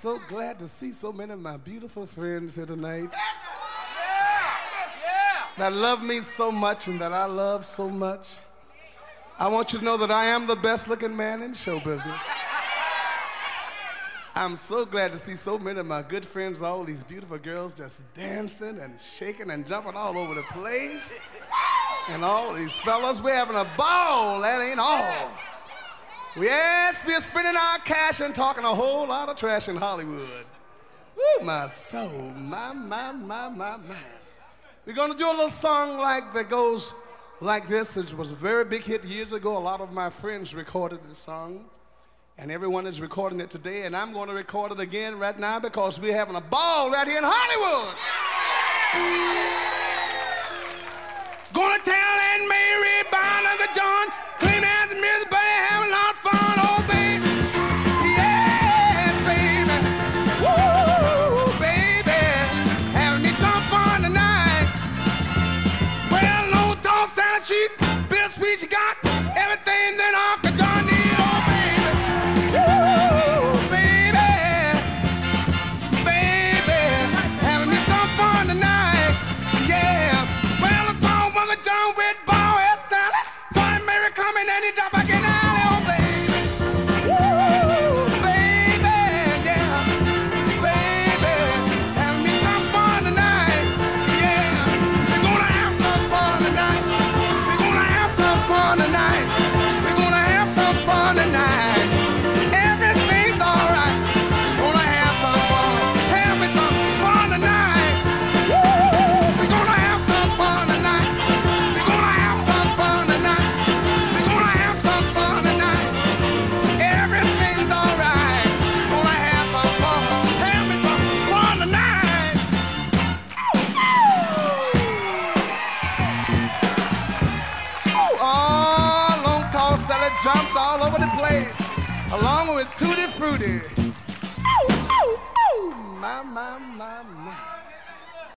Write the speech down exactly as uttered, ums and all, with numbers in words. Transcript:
so glad to see so many of my beautiful friends here tonight. Yeah! Yeah! That love me so much and that I love so much. I want you to know that I am the best looking man in show business. I'm so glad to see so many of my good friends, all these beautiful girls just dancing and shaking and jumping all over the place. And all these fellas, we're having a ball, that ain't all. Yes, we're spending our cash and talking a whole lot of trash in Hollywood. Woo, my soul, my, my, my, my, my. We're gonna do a little song like that goes like this. It was a very big hit years ago. A lot of my friends recorded this song. And everyone is recording it today, and I'm going to record it again right now because we're having a ball right here in Hollywood. Going to town and Mary, buying Uncle John, clean out the mirrors, buddy, having a lot of fun, oh baby. Yes, baby. Woo, baby. Having me some fun tonight. Well, no tall salad sheets, bittersweet you got, everything that Uncle John needs, oh baby. John with ball head salad. Saw Mary coming and he dropped back in the alley, oh baby. Woo, baby, yeah. Baby, having me some fun tonight. Yeah, we're gonna have some fun tonight. We're gonna have some fun tonight. We're gonna have some fun tonight. Everything's alright. Gonna have some fun. Have me some fun tonight. Woo, we're gonna have some fun tonight. Jumped all over the place, along with Tutti Frutti. Ooh, ooh, ooh, my, my, my, my.